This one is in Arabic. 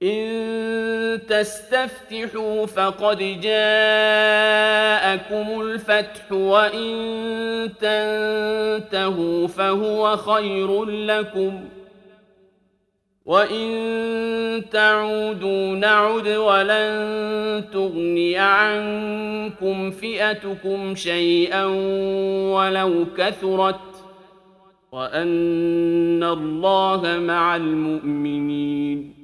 إن تستفتحوا فقد جاءكم الفتح وإن تنتهوا فهو خير لكم وإن تعودوا نعد ولن تغني عنكم فئتكم شيئا ولو كثرت وأن الله مع المؤمنين